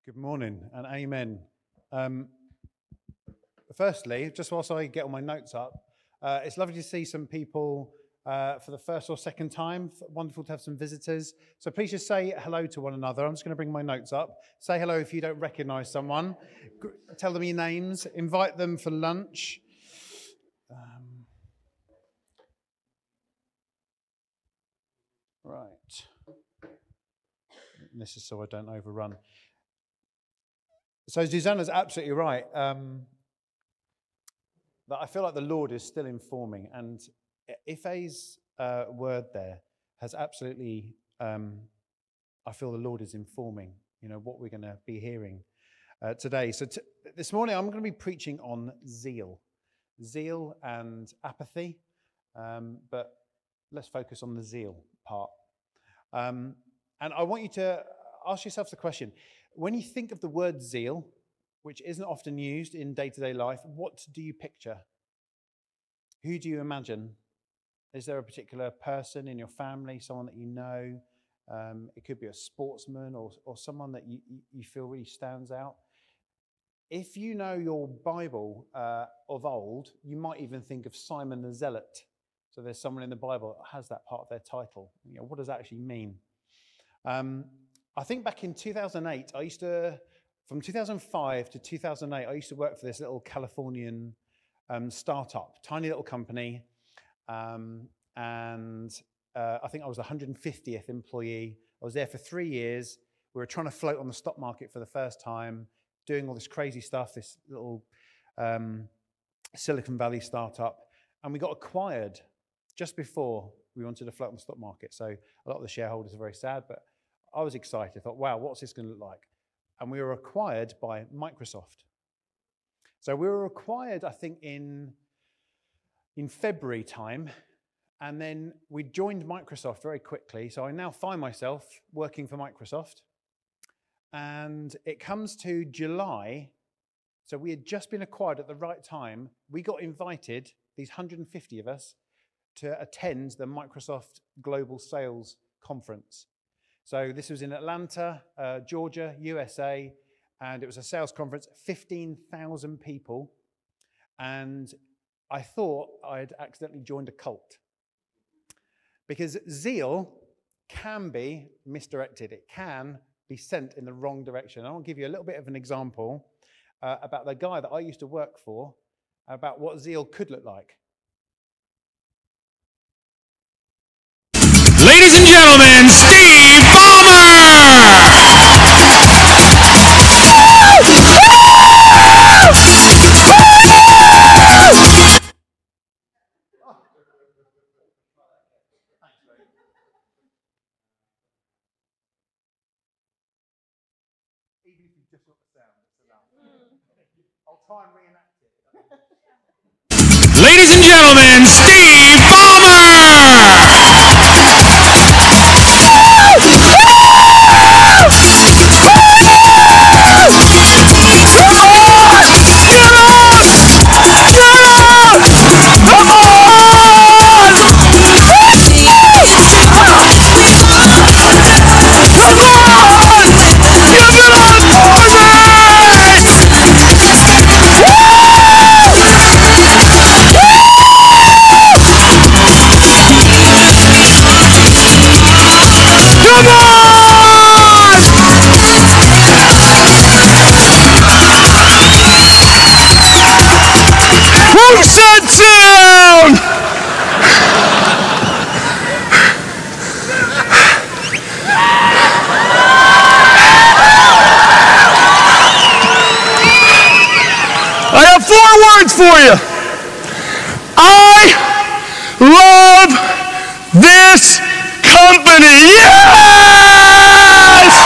Good morning and amen. Firstly, just whilst I get all my notes up, it's lovely to see some people for the first or second time. Wonderful to have some visitors. So please just say hello to one another. I'm just going to bring my notes up. Say hello if you don't recognise someone. Tell them your names. Invite them for lunch. Right. This is so I don't overrun. So Susanna's absolutely right. That I feel like the Lord is still informing, and Ife's word there has absolutely. I feel the Lord is informing. What we're going to be hearing today. So this morning I'm going to be preaching on zeal and apathy, but let's focus on the zeal part. And I want you to ask yourself the question: when you think of the word zeal, which isn't often used in day-to-day life, what do you picture? Who do you imagine? Is there a particular person in your family, someone that you know? It could be a sportsman or someone that you feel really stands out. If you know your Bible of old, you might even think of Simon the Zealot. So there's someone in the Bible that has that part of their title. What does that actually mean? I think back in 2008, from 2005 to 2008, I used to work for this little Californian startup, tiny little company. And I think I was the 150th employee. I was there for 3 years. We were trying to float on the stock market for the first time, doing all this crazy stuff, this little Silicon Valley startup. And we got acquired just before we wanted to float on the stock market. So a lot of the shareholders are very sad, but I was excited. I thought, wow, what's this going to look like? And we were acquired by Microsoft. So we were acquired, I think, in February time. And then we joined Microsoft very quickly. So I now find myself working for Microsoft. And it comes to July. So we had just been acquired at the right time. We got invited, these 150 of us, to attend the Microsoft Global Sales Conference. So this was in Atlanta, Georgia, USA, and it was a sales conference, 15,000 people. And I thought I'd accidentally joined a cult. Because zeal can be misdirected. It can be sent in the wrong direction. I want to give you a little bit of an example about the guy that I used to work for, about what zeal could look like. Ladies and gentlemen, Steve Ballmer! Even if you just got the sound, it's enough. I'll try and reenact it. Ladies and gentlemen, Steve Ballmer! For you. I love this company. Yes!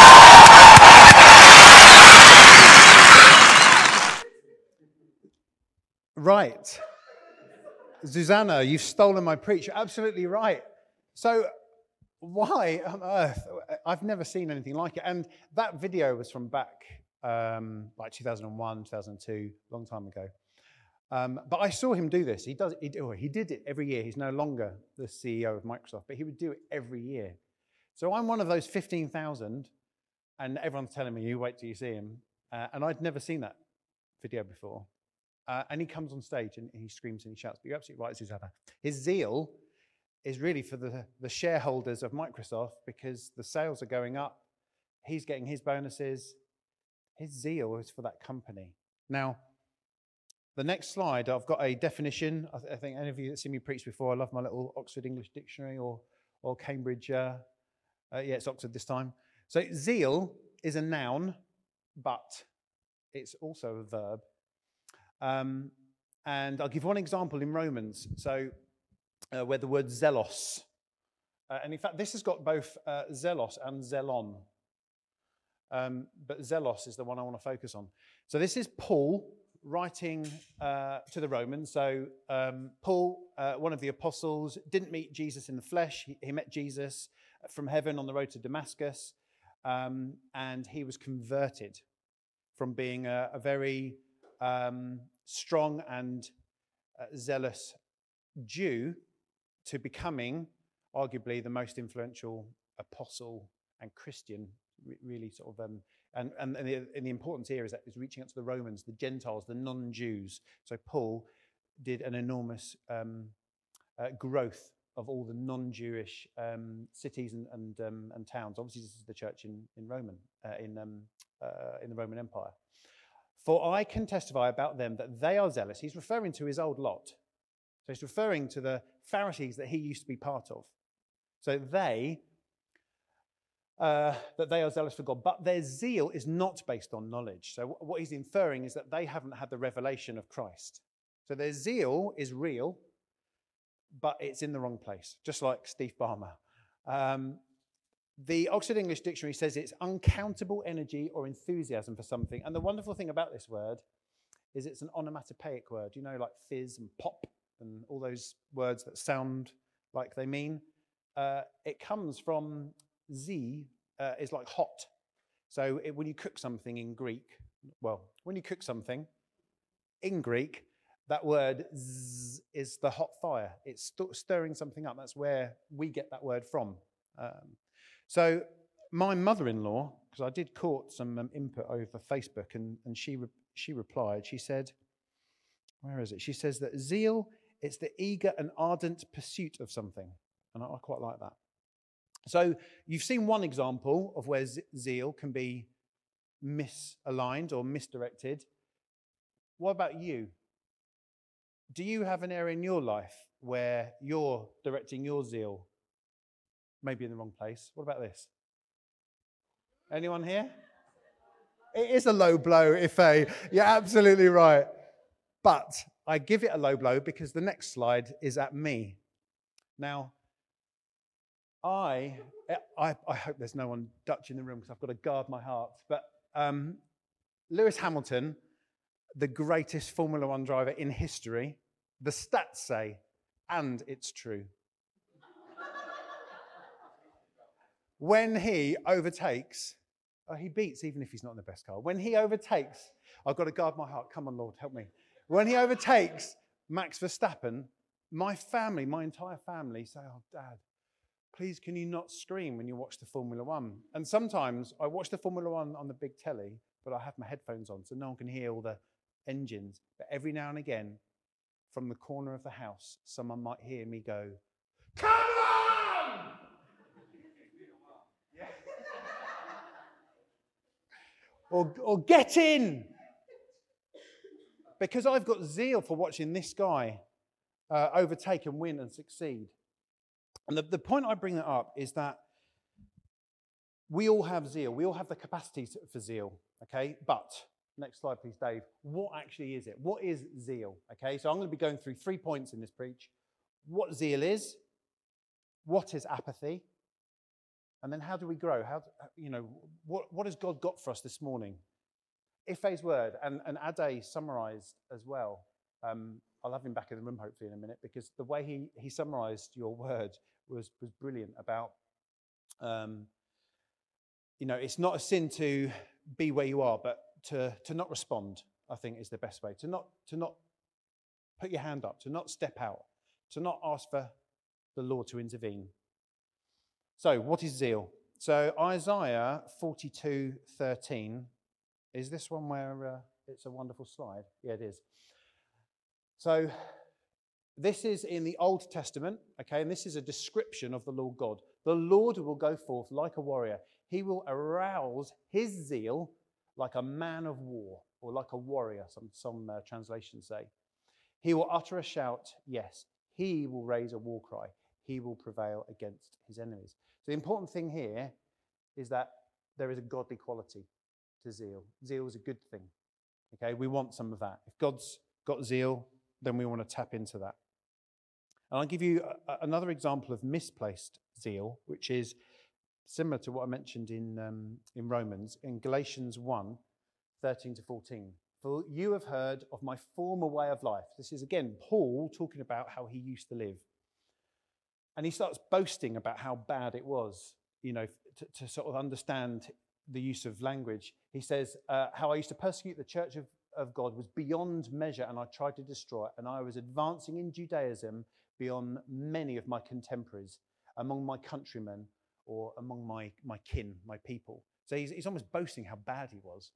Right. Susanna, you've stolen my preach. You're absolutely right. So why on earth? I've never seen anything like it. And that video was from back like 2001, 2002, long time ago. But I saw him do this. He did it every year. He's no longer the CEO of Microsoft, but he would do it every year. So I'm one of those 15,000 And everyone's telling me, you wait till you see him. And I'd never seen that video before. And he comes on stage and he screams and he shouts, but you're absolutely right, Susanna. His zeal is really for the shareholders of Microsoft because the sales are going up. He's getting his bonuses. His zeal is for that company. Now, the next slide, I've got a definition. I think any of you that seen me preach before, I love my little Oxford English Dictionary or Cambridge. Yeah, it's Oxford this time. So zeal is a noun, but it's also a verb. And I'll give one example in Romans. So where the word zelos. And in fact, this has got both zelos and zelon. But zelos is the one I want to focus on. So this is Paul writing to the Romans. So Paul, one of the apostles, didn't meet Jesus in the flesh. He met Jesus from heaven on the road to Damascus. And he was converted from being a very strong and zealous Jew to becoming arguably the most influential apostle and Christian, really sort of, and the importance here is that it's reaching out to the Romans, the Gentiles, the non-Jews. So Paul did an enormous growth of all the non-Jewish cities and towns. Obviously, this is the church in the Roman Empire. For I can testify about them that they are zealous. He's referring to his old lot. So he's referring to the Pharisees that he used to be part of. So that they are zealous for God, but their zeal is not based on knowledge. So what he's inferring is that they haven't had the revelation of Christ. So their zeal is real, but it's in the wrong place, just like Steve Ballmer. The Oxford English Dictionary says it's uncountable energy or enthusiasm for something. And the wonderful thing about this word is it's an onomatopoeic word, you know, like fizz and pop and all those words that sound like they mean. It comes from z, is like hot. So when you cook something in Greek, when you cook something in Greek, that word z is the hot fire. It's stirring something up. That's where we get that word from. So my mother-in-law, because I did court some input over Facebook, and she replied, she said, where is it? She says that zeal, it's the eager and ardent pursuit of something. And I quite like that. So you've seen one example of where zeal can be misaligned or misdirected. What about you? Do you have an area in your life where you're directing your zeal maybe in the wrong place? What about this? Anyone here? It is a low blow, Ife. You're absolutely right. But I give it a low blow because the next slide is at me. Now, I hope there's no one Dutch in the room because I've got to guard my heart. But Lewis Hamilton, the greatest Formula One driver in history, the stats say, and it's true. When he overtakes, he beats even if he's not in the best car. When he overtakes, I've got to guard my heart. Come on, Lord, help me. When he overtakes Max Verstappen, my entire family say, oh, Dad, please can you not scream when you watch the Formula One? And sometimes I watch the Formula One on the big telly, but I have my headphones on so no one can hear all the engines. But every now and again, from the corner of the house, someone might hear me go, come on! or get in! Because I've got zeal for watching this guy overtake and win and succeed. And the point I bring that up is that we all have zeal. We all have the capacity for zeal, okay? But, next slide please, Dave. What actually is it? What is zeal, okay? So I'm going to be going through 3 points in this preach. What zeal is, what is apathy, and then how do we grow? What has God got for us this morning? Ife's word, and Ade summarized as well. I'll have him back in the room hopefully in a minute because the way he summarized your word was brilliant about, it's not a sin to be where you are, but to not respond, I think is the best way. To not put your hand up, to not step out, to not ask for the Lord to intervene. So what is zeal? So Isaiah 42:13, is this one where it's a wonderful slide? Yeah, it is. So this is in the Old Testament, okay, and this is a description of the Lord God. The Lord will go forth like a warrior. He will arouse his zeal like a man of war, or like a warrior, some translations say. He will utter a shout, yes. He will raise a war cry. He will prevail against his enemies. So the important thing here is that there is a godly quality to zeal. Zeal is a good thing, okay? We want some of that. If God's got zeal, then we want to tap into that. And I'll give you another example of misplaced zeal, which is similar to what I mentioned in Romans, in Galatians 1:13-14. For you have heard of my former way of life. This is, again, Paul talking about how he used to live. And he starts boasting about how bad it was, to sort of understand the use of language. He says, how I used to persecute the church of God was beyond measure, and I tried to destroy it. And I was advancing in Judaism beyond many of my contemporaries, among my countrymen, or among my kin, my people. So he's almost boasting how bad he was.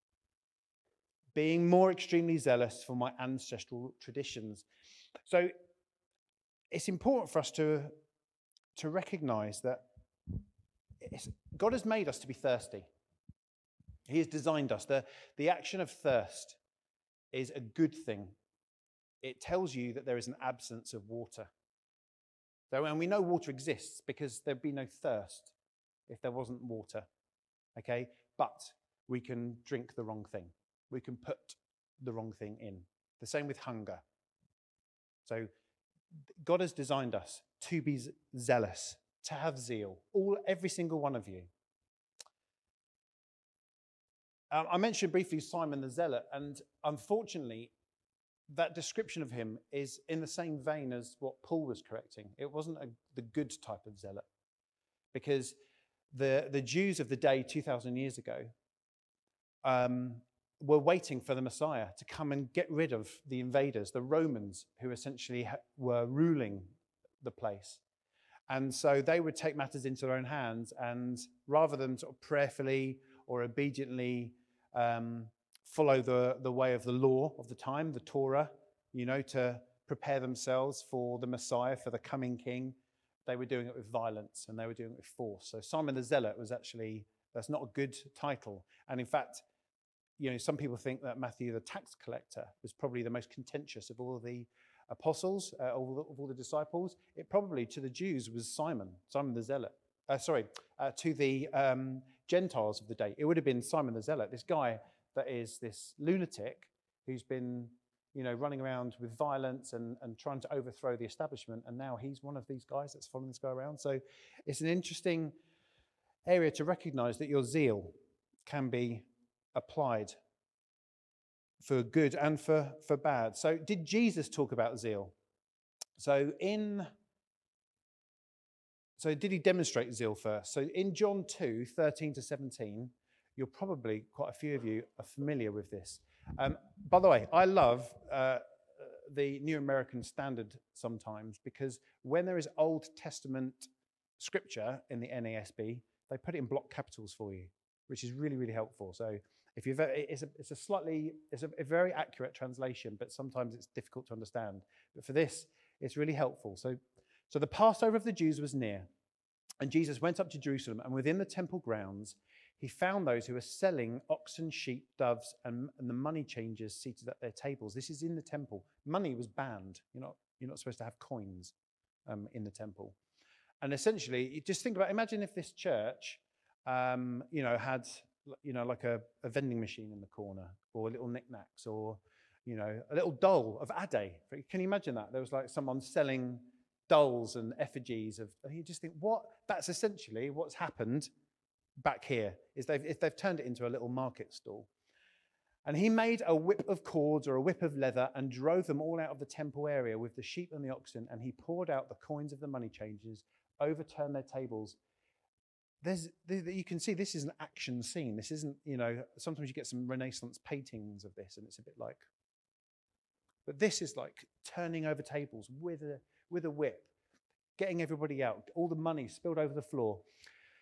Being more extremely zealous for my ancestral traditions. So it's important for us to recognize that God has made us to be thirsty. He has designed us. The action of thirst is a good thing. It tells you that there is an absence of water. So, and we know water exists because there'd be no thirst if there wasn't water. Okay? But we can drink the wrong thing. We can put the wrong thing in. The same with hunger. So God has designed us to be zealous, to have zeal, every single one of you. I mentioned briefly Simon the Zealot, and unfortunately, that description of him is in the same vein as what Paul was correcting. It wasn't the good type of zealot, because the Jews of the day 2,000 years ago were waiting for the Messiah to come and get rid of the invaders, the Romans, who essentially were ruling the place. And so they would take matters into their own hands, and rather than sort of prayerfully or obediently follow the way of the law of the time, the Torah, to prepare themselves for the Messiah, for the coming king, they were doing it with violence and they were doing it with force. So Simon the Zealot that's not a good title. And in fact, some people think that Matthew the tax collector was probably the most contentious of all the apostles, of all the disciples. It probably, to the Jews, was Simon the Zealot. To the Gentiles of the day, it would have been Simon the Zealot, this guy that is this lunatic who's been, running around with violence and trying to overthrow the establishment. And now he's one of these guys that's following this guy around. So it's an interesting area to recognize that your zeal can be applied for good and for bad. So did Jesus talk about zeal? So did he demonstrate zeal first? So in John 2:13-17, you're probably, quite a few of you are familiar with this. By the way, I love the New American Standard sometimes, because when there is Old Testament scripture in the NASB, they put it in block capitals for you, which is really, really helpful. So if you've, it's a very accurate translation, but sometimes it's difficult to understand. But for this, it's really helpful. So the Passover of the Jews was near, and Jesus went up to Jerusalem, and within the temple grounds, he found those who were selling oxen, sheep, doves, and the money changers seated at their tables. This is in the temple. Money was banned. You're not supposed to have coins in the temple. And essentially, just think about, imagine if this church, had, like a vending machine in the corner, or little knickknacks, or, a little doll of Ade. Can you imagine that? There was like someone selling dolls and effigies of, and you just think, that's essentially what's happened back here, is they've turned it into a little market stall. And he made a whip of cords or a whip of leather and drove them all out of the temple area with the sheep and the oxen, and he poured out the coins of the money changers, overturned their tables. You can see this is an action scene. This isn't, sometimes you get some Renaissance paintings of this, and it's a bit like, but this is like turning over tables with a whip, getting everybody out, all the money spilled over the floor.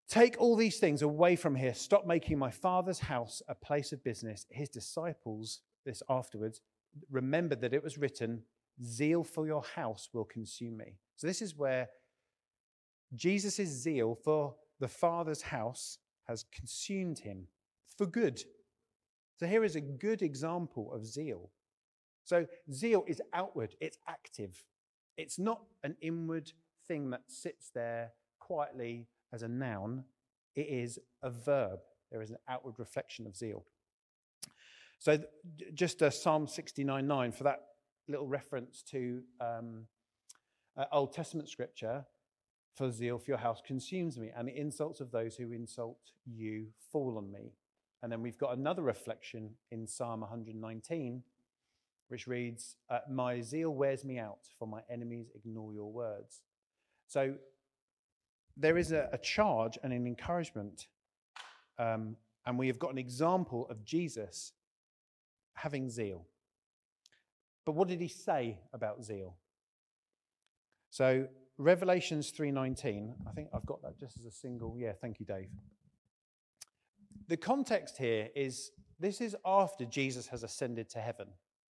Take all these things away from here. Stop making my Father's house a place of business. His disciples, this afterwards, remembered that it was written, zeal for your house will consume me. So this is where Jesus' zeal for the Father's house has consumed him for good. So here is a good example of zeal. So zeal is outward, it's active. It's not an inward thing that sits there quietly as a noun. It is a verb. There is an outward reflection of zeal. So just Psalm 69:9 for that little reference to Old Testament scripture, for zeal for your house consumes me, and the insults of those who insult you fall on me. And then we've got another reflection in Psalm 119, which reads, my zeal wears me out, for my enemies ignore your words. So there is a charge and an encouragement, and we have got an example of Jesus having zeal. But what did he say about zeal? So Revelations 3:19, I think I've got that just as a single. Yeah, thank you, Dave. The context here is, this is after Jesus has ascended to heaven.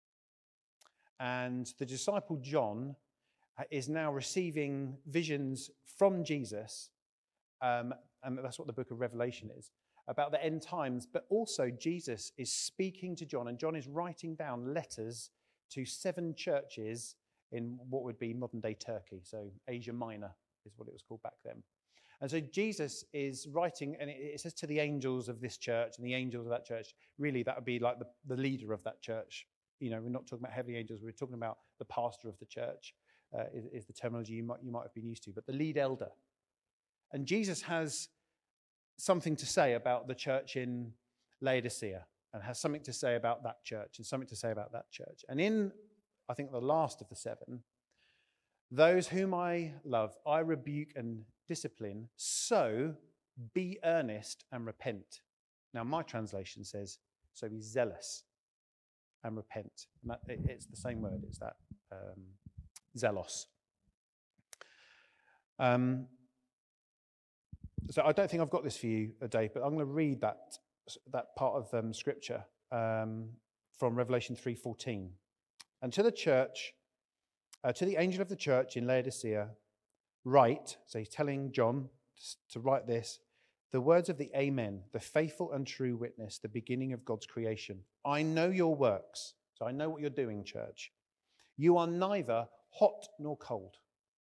And the disciple John is now receiving visions from Jesus, and that's what the book of Revelation is, about the end times. But also Jesus is speaking to John, and John is writing down letters to 7 churches in what would be modern-day Turkey. So Asia Minor is what it was called back then. And so Jesus is writing, and it says to the angels of this church and the angels of that church. Really, that would be like the leader of that church. You know, we're not talking about heavenly angels. We're talking about the pastor of the church, is the terminology you might have been used to. But the lead elder. And Jesus has something to say about the church in Laodicea, and has something to say about that church, and something to say about that church. And in, I think, the last of the 7, those whom I love, I rebuke and discipline, so be earnest and repent. Now, my translation says, so be zealous and repent. And it's the same word, it's that zelos. So I don't think I've got this for you, Dave, but I'm going to read that part of scripture from Revelation 3:14. And to the church, to the angel of the church in Laodicea, write, so he's telling John to write this, the words of the Amen, the faithful and true witness, the beginning of God's creation. I know your works, so I know what you're doing, church. You are neither hot nor cold.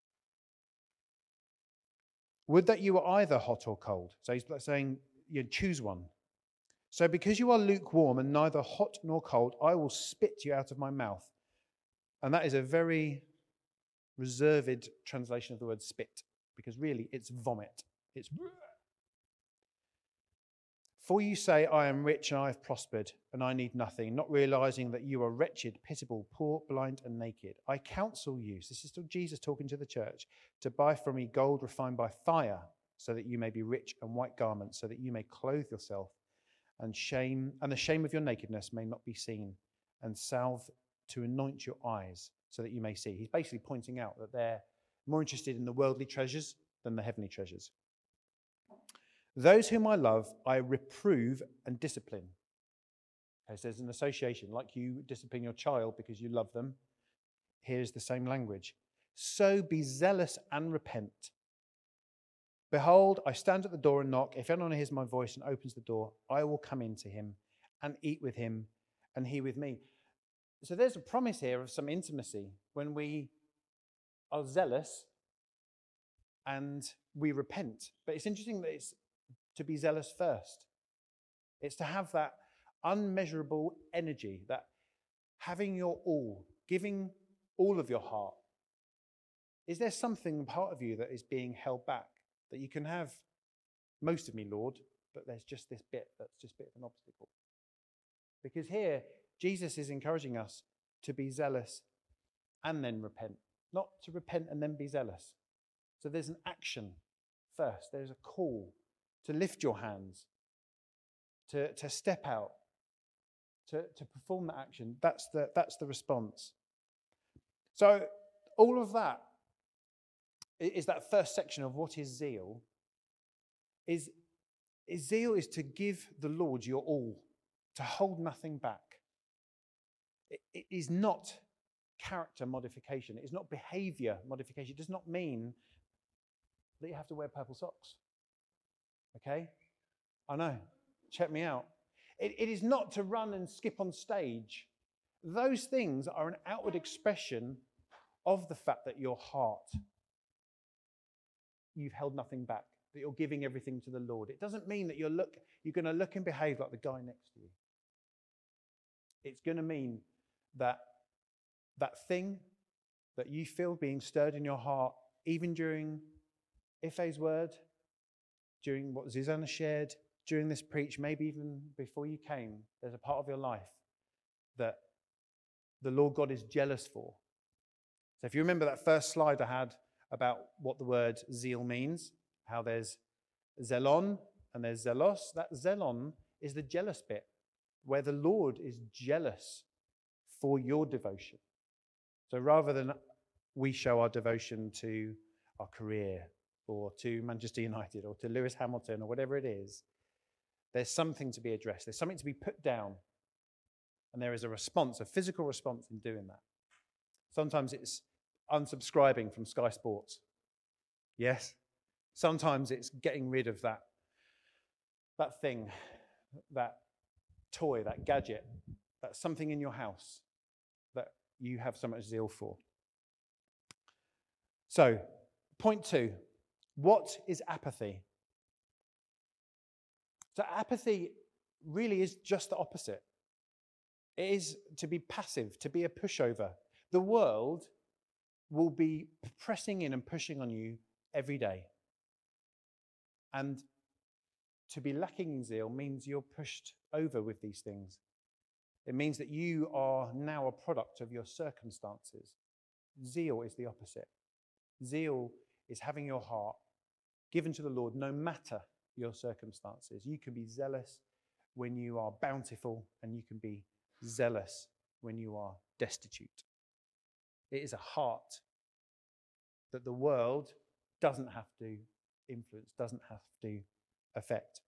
Would that you were either hot or cold. So he's saying, you choose one. So because you are lukewarm and neither hot nor cold, I will spit you out of my mouth. And that is a very reserved translation of the word spit, because really it's vomit. It's for you say, I am rich and I have prospered and I need nothing, not realizing that you are wretched, pitiable, poor, blind and naked. I counsel you, so this is still Jesus talking to the church, to buy from me gold refined by fire, so that you may be rich, and white garments, so that you may clothe yourself, and the shame of your nakedness may not be seen, and salve to anoint your eyes, so that you may see. He's basically pointing out that they're more interested in the worldly treasures than the heavenly treasures. Those whom I love, I reprove and discipline. Okay, so there's an association, like you discipline your child because you love them. Here's the same language. So be zealous and repent. Behold, I stand at the door and knock. If anyone hears my voice and opens the door, I will come into him and eat with him and he with me. So there's a promise here of some intimacy when we are zealous and we repent. But it's interesting that it's to be zealous first. It's to have that unmeasurable energy, that having your all, giving all of your heart. Is there something part of you that is being held back, that you can have most of me, Lord, but there's just this bit that's just a bit of an obstacle? Because here, Jesus is encouraging us to be zealous and then repent, not to repent and then be zealous. So there's an action first. There's a call to lift your hands, to step out, to perform that action. That's the response. So all of that is that first section of what is zeal. is zeal is to give the Lord your all, to hold nothing back. It is not character modification. It is not behavior modification. It does not mean that you have to wear purple socks. Okay? I know. Check me out. It is not to run and skip on stage. Those things are an outward expression of the fact that your heart, you've held nothing back, that you're giving everything to the Lord. It doesn't mean that you're going to look and behave like the guy next to you. It's going to mean that thing that you feel being stirred in your heart, even during Ife's word, during what Zuzana shared, during this preach, maybe even before you came, there's a part of your life that the Lord God is jealous for. So if you remember that first slide I had about what the word zeal means, how there's zelon and there's zelos, that zelon is the jealous bit, where the Lord is jealous for your devotion. So rather than we show our devotion to our career or to Manchester United or to Lewis Hamilton or whatever it is, there's something to be addressed. There's something to be put down. And there is a response, a physical response in doing that. Sometimes it's unsubscribing from Sky Sports. Yes. Sometimes it's getting rid of that thing, that toy, that gadget, that's something in your house that you have so much zeal for. So, point 2, what is apathy? So apathy really is just the opposite. It is to be passive, to be a pushover. The world will be pressing in and pushing on you every day. And to be lacking in zeal means you're pushed over with these things. It means that you are now a product of your circumstances. Zeal is the opposite. Zeal is having your heart given to the Lord no matter your circumstances. You can be zealous when you are bountiful, and you can be zealous when you are destitute. It is a heart that the world doesn't have to influence, doesn't have to affect.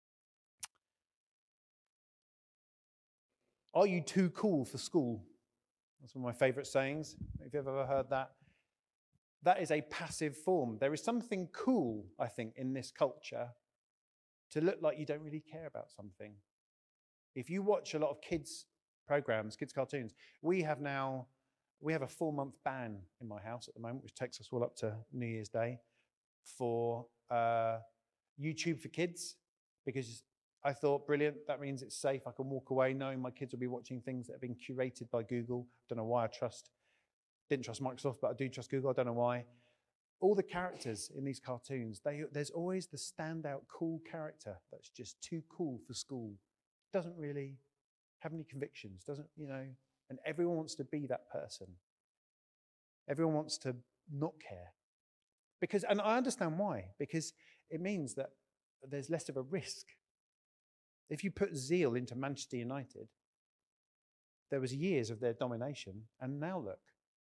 Are you too cool for school? That's one of my favourite sayings. If you've ever heard that. That is a passive form. There is something cool, I think, in this culture to look like you don't really care about something. If you watch a lot of kids' programs, kids' cartoons, we have a 4-month ban in my house at the moment, which takes us all up to New Year's Day, for YouTube for kids, because I thought, brilliant, that means it's safe. I can walk away knowing my kids will be watching things that have been curated by Google. Don't know why didn't trust Microsoft, but I do trust Google. I don't know why. All the characters in these cartoons, there's always the standout cool character that's just too cool for school. Doesn't really have any convictions, and everyone wants to be that person. Everyone wants to not care. And I understand why, because it means that there's less of a risk. If you put zeal into Manchester United, there was years of their domination, and now look.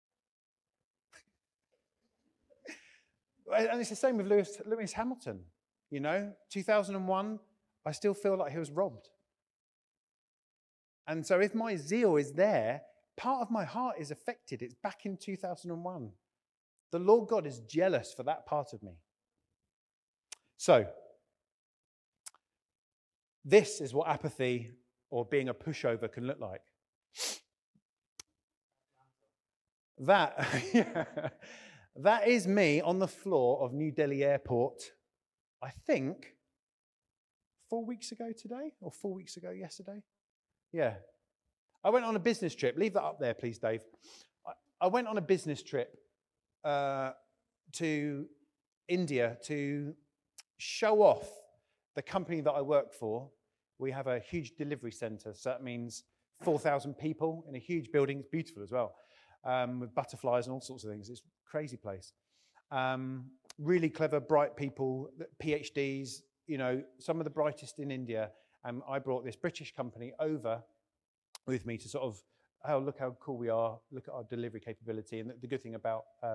And it's the same with Lewis Hamilton. 2001, I still feel like he was robbed. And so if my zeal is there, part of my heart is affected. It's back in 2001. The Lord God is jealous for that part of me. So, this is what apathy or being a pushover can look like. That is me on the floor of New Delhi Airport, I think, 4 weeks ago today, or 4 weeks ago yesterday. Yeah. I went on a business trip. Leave that up there, please, Dave. I went on a business trip to India to show off the company that I work for. We have a huge delivery center, so that means 4,000 people in a huge building. It's beautiful as well, with butterflies and all sorts of things. It's a crazy place. Really clever, bright people, PhDs, some of the brightest in India. And I brought this British company over with me to sort of, look how cool we are, look at our delivery capability. And the good thing about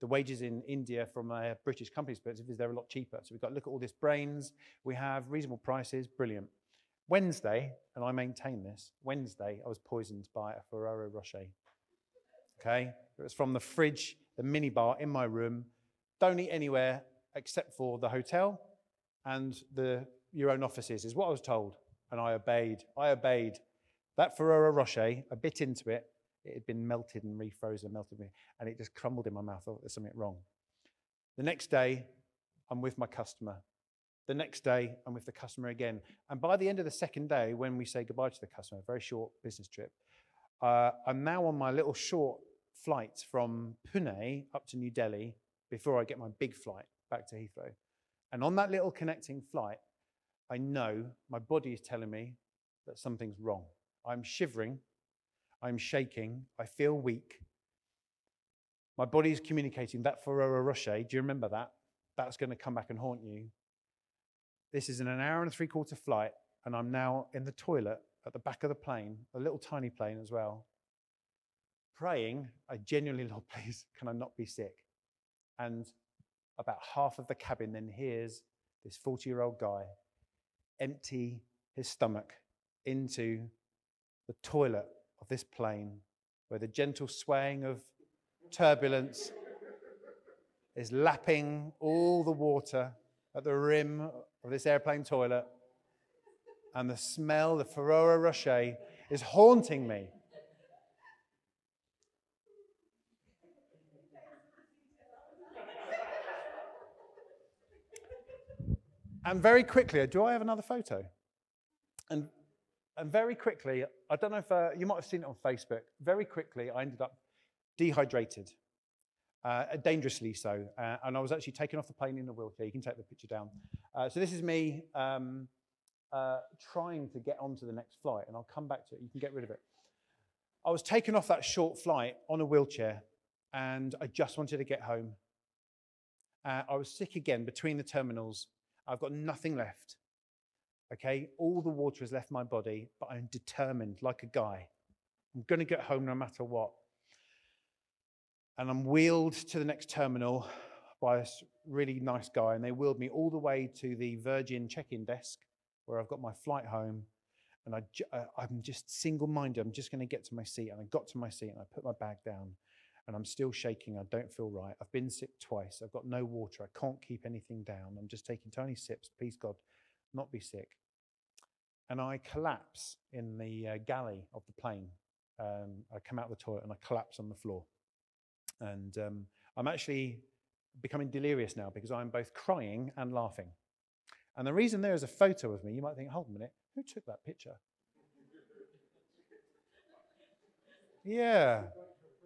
the wages in India from a British company's perspective is they're a lot cheaper. So we've got to look at all this brains. We have reasonable prices, brilliant. Wednesday, and I maintain this, Wednesday I was poisoned by a Ferrero Rocher. Okay? It was from the fridge, the minibar in my room. Don't eat anywhere except for the hotel and your own offices, is what I was told. And I obeyed. That Ferrero Rocher, I bit into it. It had been melted and refrozen, and it just crumbled in my mouth. I thought there's something wrong. The next day, I'm with my customer. The next day, I'm with the customer again. And by the end of the second day, when we say goodbye to the customer, a very short business trip, I'm now on my little short flight from Pune up to New Delhi before I get my big flight back to Heathrow. And on that little connecting flight, I know my body is telling me that something's wrong. I'm shivering. I'm shaking. I feel weak. My body is communicating that Ferrero Rocher. Do you remember that? That's going to come back and haunt you. This is in an hour and a three-quarter flight, and I'm now in the toilet at the back of the plane, a little tiny plane as well, praying, I genuinely, Lord, please, can I not be sick? And about half of the cabin then hears this 40-year-old guy empty his stomach into the toilet of this plane, where the gentle swaying of turbulence is lapping all the water at the rim of this airplane toilet, and the smell, the Ferrero Rocher, is haunting me. And very quickly, do I have another photo? And very quickly, I don't know if you might have seen it on Facebook, very quickly I ended up dehydrated, dangerously so, and I was actually taken off the plane in a wheelchair. You can take the picture down. So this is me trying to get onto the next flight, and I'll come back to it. You can get rid of it. I was taken off that short flight on a wheelchair, and I just wanted to get home. I was sick again between the terminals. I've got nothing left. Okay, all the water has left my body, but I'm determined, like a guy. I'm going to get home no matter what. And I'm wheeled to the next terminal by a really nice guy, and they wheeled me all the way to the Virgin check-in desk, where I've got my flight home, and I'm just single-minded. I'm just going to get to my seat, and I got to my seat, and I put my bag down, and I'm still shaking. I don't feel right. I've been sick twice. I've got no water. I can't keep anything down. I'm just taking tiny sips. Please, God, not be sick. And I collapse in the galley of the plane. I come out of the toilet, and I collapse on the floor. And I'm actually becoming delirious now because I'm both crying and laughing. And the reason there is a photo of me, you might think, hold a minute, who took that picture? Yeah.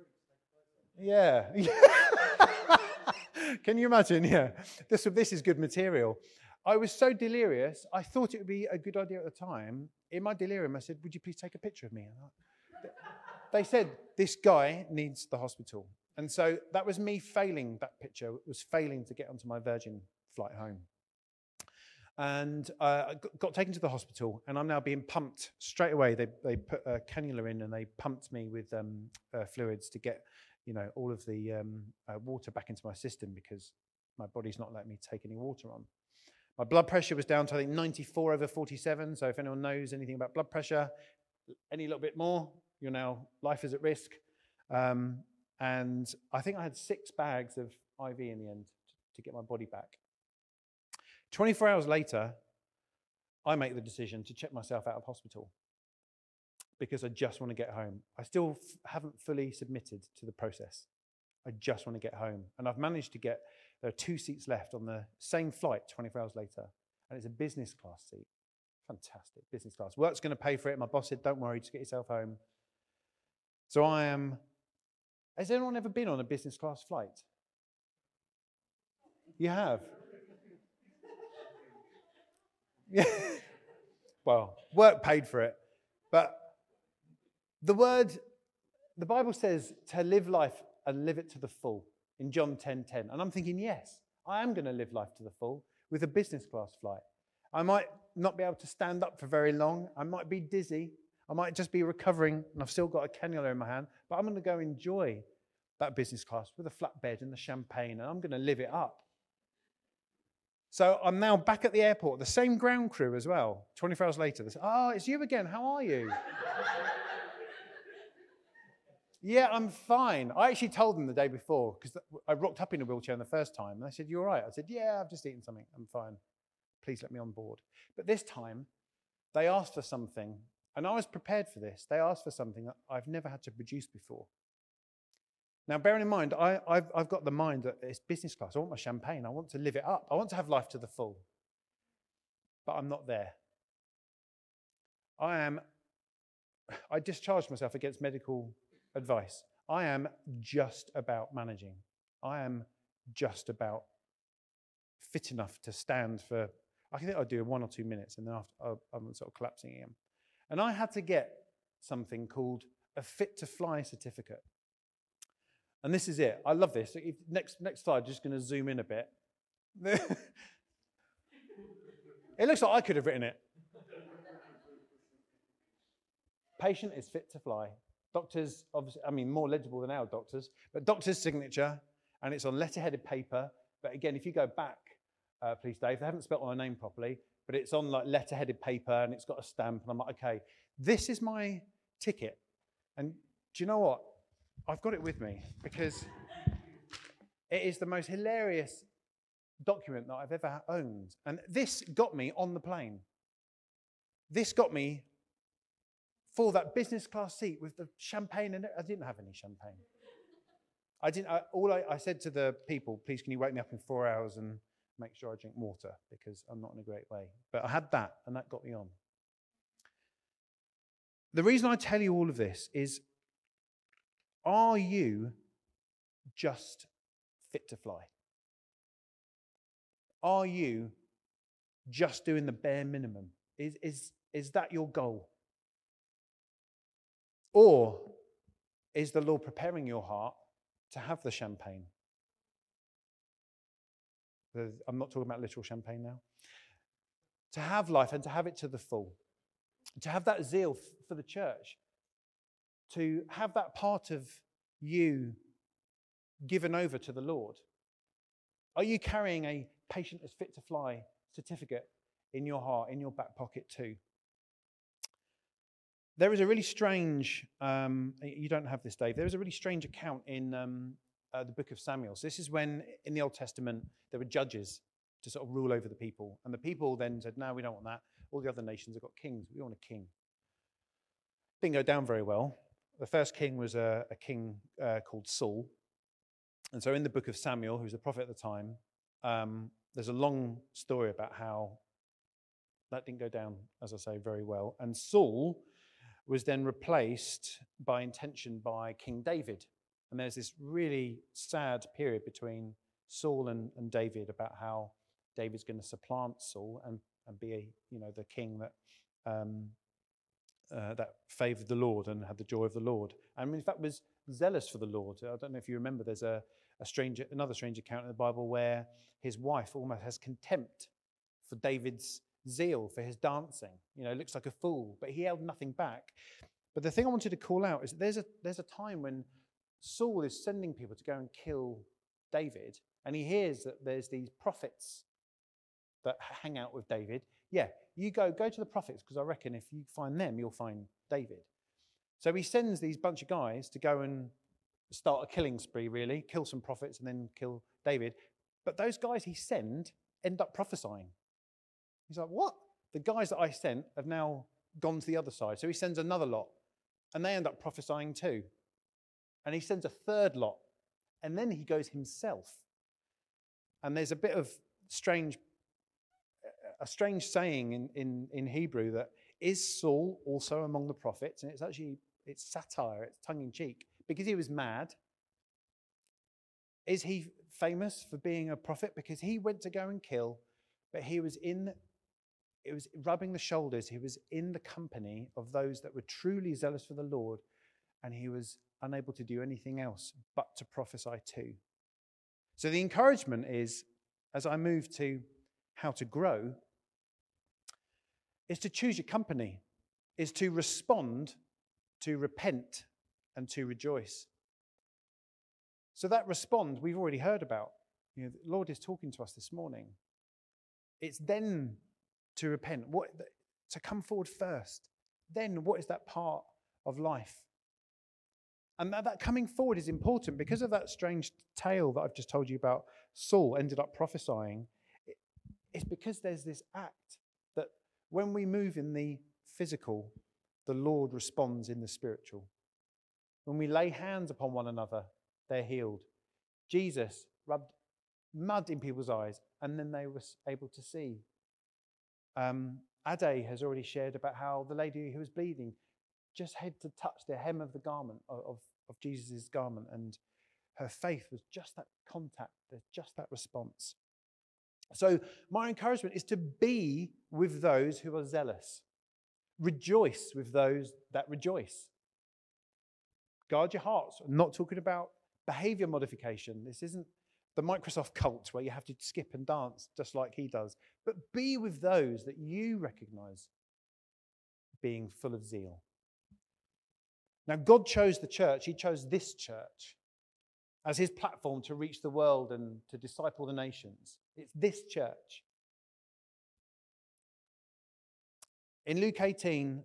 Can you imagine? Yeah. This is good material. I was so delirious, I thought it would be a good idea at the time. In my delirium, I said, would you please take a picture of me? They said, this guy needs the hospital. And so that was me failing that picture. It was failing to get onto my Virgin flight home. And I got taken to the hospital, and I'm now being pumped straight away. They put a cannula in, and they pumped me with fluids to get, all of the water back into my system, because my body's not letting me take any water on. My blood pressure was down to, I think, 94/47. So if anyone knows anything about blood pressure, any little bit more, life is at risk. And I think I had 6 bags of IV in the end to get my body back. 24 hours later, I make the decision to check myself out of hospital because I just want to get home. I still haven't fully submitted to the process. I just want to get home. And I've managed to get, there are 2 seats left on the same flight 24 hours later, and it's a business class seat. Fantastic, business class. Work's going to pay for it. My boss said, don't worry, just get yourself home. So has anyone ever been on a business class flight? You have? Yeah. Well, work paid for it. But the Bible says to live life and live it to the full in John 10:10. And I'm thinking, yes, I am going to live life to the full with a business class flight. I might not be able to stand up for very long. I might be dizzy. I might just be recovering, and I've still got a cannula in my hand, but I'm going to go enjoy that business class with a flatbed and the champagne, and I'm going to live it up. So I'm now back at the airport, the same ground crew as well. 24 hours later, they say, "Oh, it's you again. How are you?" "Yeah, I'm fine." I actually told them the day before, because I rocked up in a wheelchair the first time. And they said, "You all right?" I said, "Yeah, I've just eaten something. I'm fine. Please let me on board." But this time, they asked for something, and I was prepared for this. They asked for something that I've never had to produce before. Now, bearing in mind, I've got the mind that it's business class. I want my champagne. I want to live it up. I want to have life to the full. But I'm not there. I discharged myself against medical advice. I am just about managing. I am just about fit enough to stand for, I think I'll do 1 or 2 minutes, and then after I'm sort of collapsing again. And I had to get something called a Fit to Fly certificate. And this is it. I love this. Next slide, just going to zoom in a bit. It looks like I could have written it. Patient is fit to fly. Doctors, obviously, I mean, more legible than our doctors, but doctor's signature, and it's on letter-headed paper. But again, if you go back, please, Dave, they haven't spelled my name properly, but it's on like letter-headed paper, and it's got a stamp, and I'm like, okay, this is my ticket. And do you know what? I've got it with me because it is the most hilarious document that I've ever owned. And this got me on the plane. This got me for that business class seat with the champagne in it. I didn't have any champagne. I said to the people, "Please, can you wake me up in 4 hours and make sure I drink water, because I'm not in a great way." But I had that, and that got me on. The reason I tell you all of this is, are you just fit to fly? Are you just doing the bare minimum? Is that your goal? Or is the Lord preparing your heart to have the champagne? I'm not talking about literal champagne now. To have life and to have it to the full. To have that zeal for the church. To have that part of you given over to the Lord. Are you carrying a patient is fit to fly certificate in your heart, in your back pocket too? There is a really strange, you don't have this, Dave, there is a really strange account in the book of Samuel. So this is when, in the Old Testament, there were judges to sort of rule over the people. And the people then said, "No, we don't want that. All the other nations have got kings. We want a king." Didn't go down very well. The first king was a king called Saul. And so in the book of Samuel, who's a prophet at the time, there's a long story about how that didn't go down, as I say, very well. And Saul was then replaced by intention by King David. And there's this really sad period between Saul and David about how David's going to supplant Saul and be the king that that favoured the Lord and had the joy of the Lord. And in fact was zealous for the Lord. I don't know if you remember, there's another strange account in the Bible where his wife almost has contempt for David's zeal for his dancing. Looks like a fool, but he held nothing back. But the thing I wanted to call out is that there's a time when Saul is sending people to go and kill David, and he hears that there's these prophets that hang out with David. Yeah, you go to the prophets, because I reckon if you find them, you'll find David. So he sends these bunch of guys to go and start a killing spree, really, kill some prophets and then kill David. But those guys he sent end up prophesying. He's like, "What? The guys that I sent have now gone to the other side." So he sends another lot, and they end up prophesying too. And he sends a third lot, and then he goes himself. And there's a bit of strange saying in Hebrew that, is Saul also among the prophets? And it's satire, it's tongue-in-cheek, because he was mad. Is he famous for being a prophet? Because he went to go and kill, but it was rubbing the shoulders. He was in the company of those that were truly zealous for the Lord, and he was unable to do anything else but to prophesy too. So the encouragement is, as I move to how to grow, is to choose your company, is to respond, to repent, and to rejoice. So that respond we've already heard about. You know, the Lord is talking to us this morning. It's then to repent, to come forward first. Then what is that part of life? And that coming forward is important because of that strange tale that I've just told you about. Saul ended up prophesying. It's because there's this act that when we move in the physical, the Lord responds in the spiritual. When we lay hands upon one another, they're healed. Jesus rubbed mud in people's eyes, and then they were able to see. Ade has already shared about how the lady who was bleeding just had to touch the hem of the garment of Jesus' garment, and her faith was just that contact, just that response. So my encouragement is to be with those who are zealous. Rejoice with those that rejoice. Guard your hearts. I'm not talking about behavior modification. This isn't the Microsoft cult where you have to skip and dance just like he does. But be with those that you recognize being full of zeal. Now, God chose the church. He chose this church as his platform to reach the world and to disciple the nations. It's this church. In Luke 18,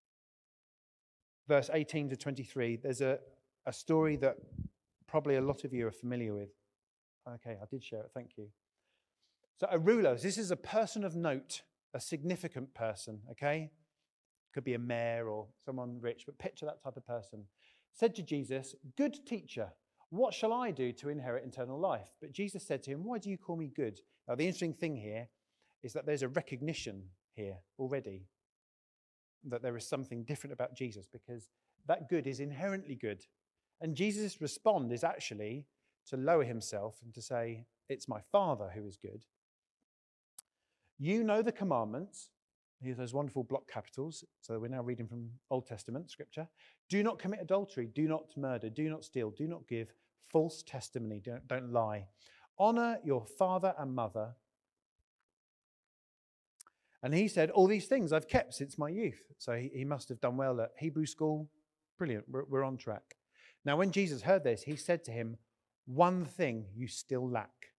verse 18 to 23, there's a story that probably a lot of you are familiar with. Okay, I did share it. Thank you. So a ruler, this is a person of note, a significant person, okay? Could be a mayor or someone rich, but picture that type of person. Said to Jesus, "Good teacher, what shall I do to inherit eternal life?" But Jesus said to him, "Why do you call me good?" Now, the interesting thing here is that there's a recognition here already that there is something different about Jesus, because that good is inherently good. And Jesus' response is actually to lower himself and to say, "It's my Father who is good. You know the commandments." Here's those wonderful block capitals. So we're now reading from Old Testament scripture. "Do not commit adultery. Do not murder. Do not steal. Do not give false testimony. Don't lie. Honor your father and mother." And he said, "All these things I've kept since my youth." So he must have done well at Hebrew school. Brilliant. We're on track. Now, when Jesus heard this, he said to him, "One thing you still lack.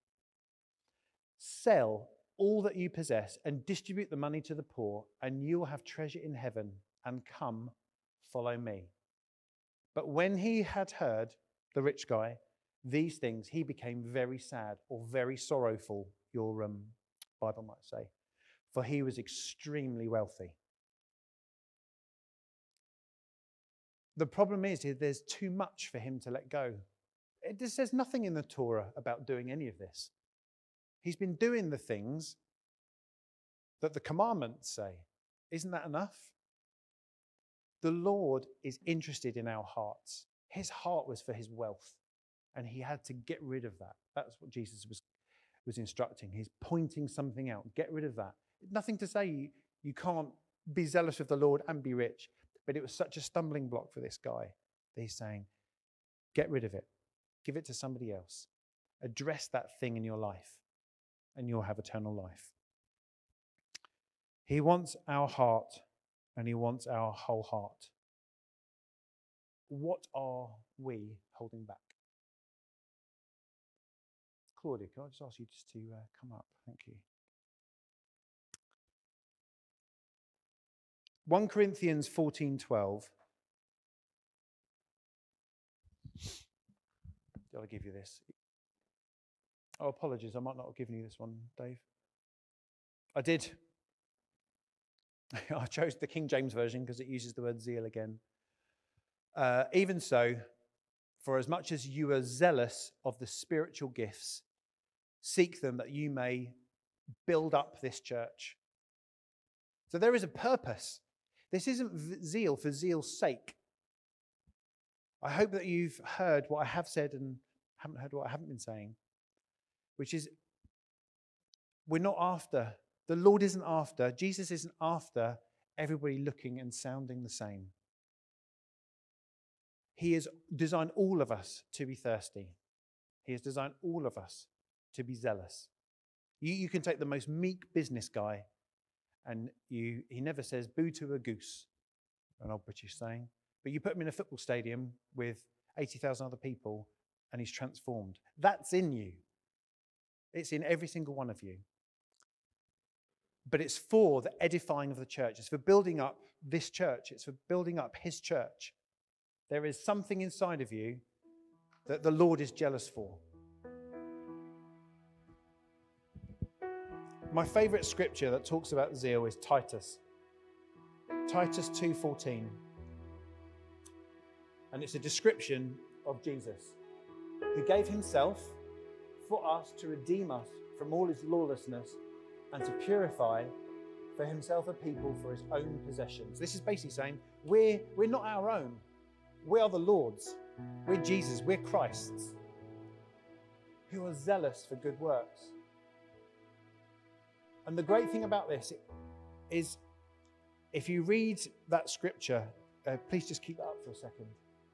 Sell all that you possess and distribute the money to the poor, and you will have treasure in heaven, and come, follow me." But when he had heard, the rich guy, these things, he became very sad, or very sorrowful, your Bible might say, for he was extremely wealthy. The problem is there's too much for him to let go. It says nothing in the Torah about doing any of this. He's been doing the things that the commandments say. Isn't that enough? The Lord is interested in our hearts. His heart was for his wealth, and he had to get rid of that. That's what Jesus was instructing. He's pointing something out. Get rid of that. Nothing to say you can't be zealous of the Lord and be rich, but it was such a stumbling block for this guy that he's saying, get rid of it. Give it to somebody else. Address that thing in your life, and you'll have eternal life. He wants our heart, and he wants our whole heart. What are we holding back? Claudia, can I just ask you just to come up? Thank you. 1 Corinthians 14:12. Did I give you this? Oh, apologies. I might not have given you this one, Dave. I did. I chose the King James Version because it uses the word zeal again. "Even so, for as much as you are zealous of the spiritual gifts, seek them that you may build up this church." So there is a purpose. This isn't zeal for zeal's sake. I hope that you've heard what I have said and haven't heard what I haven't been saying, which is we're not after, the Lord isn't after, Jesus isn't after everybody looking and sounding the same. He has designed all of us to be thirsty. He has designed all of us to be zealous. You can take the most meek business guy, and he never says boo to a goose, an old British saying, but you put him in a football stadium with 80,000 other people, and he's transformed. That's in you. It's in every single one of you. But it's for the edifying of the church. It's for building up this church. It's for building up his church. There is something inside of you that the Lord is jealous for. My favorite scripture that talks about zeal is Titus. Titus 2:14. And it's a description of Jesus, who gave himself for us to redeem us from all his lawlessness and to purify for himself a people for his own possessions. This is basically saying we're not our own. We are the Lord's. We're Jesus. We're Christ's, who are zealous for good works. And the great thing about this is, if you read that scripture, please just keep that up for a second.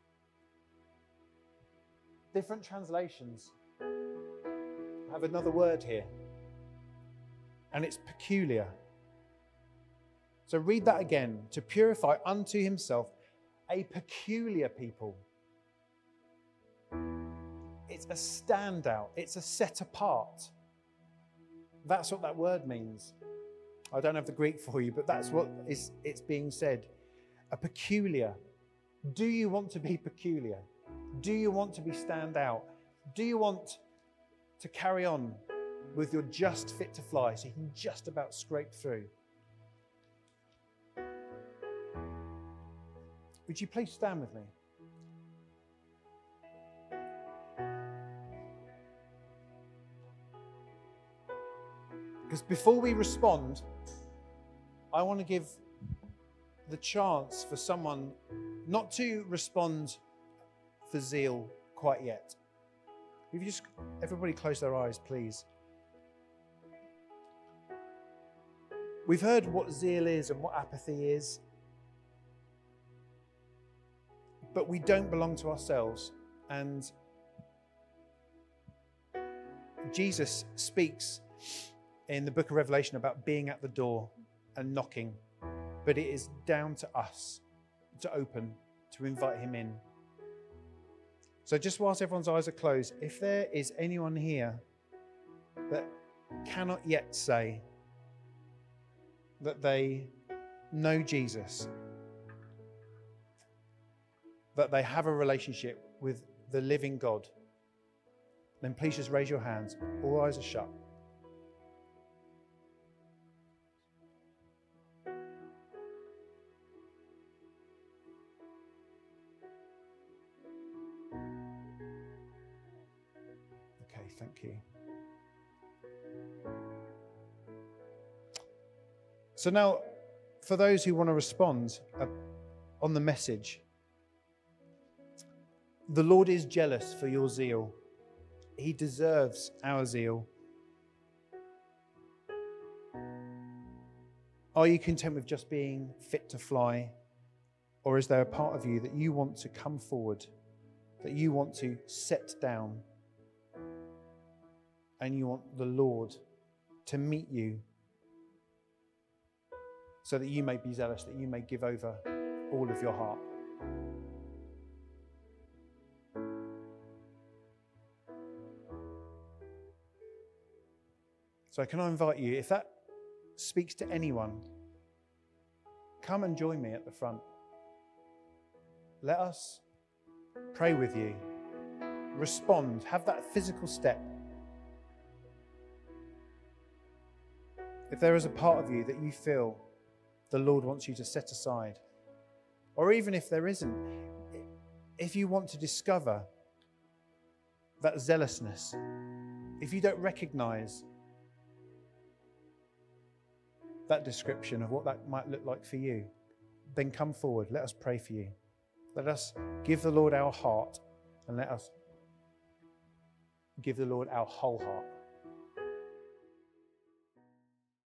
Different translations have another word here, and it's peculiar. So read that again. To purify unto himself a peculiar people. It's a standout. It's a set apart. That's what that word means. I don't have the Greek for you, but that's what it's being said. A peculiar. Do you want to be peculiar? Do you want to be stand out? Do you want to carry on with your just fit to fly so you can just about scrape through? Would you please stand with me? Because before we respond, I want to give the chance for someone not to respond for zeal quite yet. If you just, everybody close their eyes, please. We've heard what zeal is and what apathy is, but we don't belong to ourselves. And Jesus speaks in the book of Revelation about being at the door and knocking, but it is down to us to open, to invite him in. So just whilst everyone's eyes are closed, if there is anyone here that cannot yet say that they know Jesus, that they have a relationship with the living God, then please just raise your hands. All eyes are shut. Okay, thank you. So now, for those who want to respond on the message, the Lord is jealous for your zeal. He deserves our zeal. Are you content with just being fit to fly? Or is there a part of you that you want to come forward, that you want to set down, and you want the Lord to meet you so that you may be zealous, that you may give over all of your heart? So can I invite you, if that speaks to anyone, come and join me at the front. Let us pray with you. Respond. Have that physical step. If there is a part of you that you feel the Lord wants you to set aside, or even if there isn't, if you want to discover that zealousness, if you don't recognize that description of what that might look like for you, then come forward. Let us pray for you. Let us give the Lord our heart, and let us give the Lord our whole heart.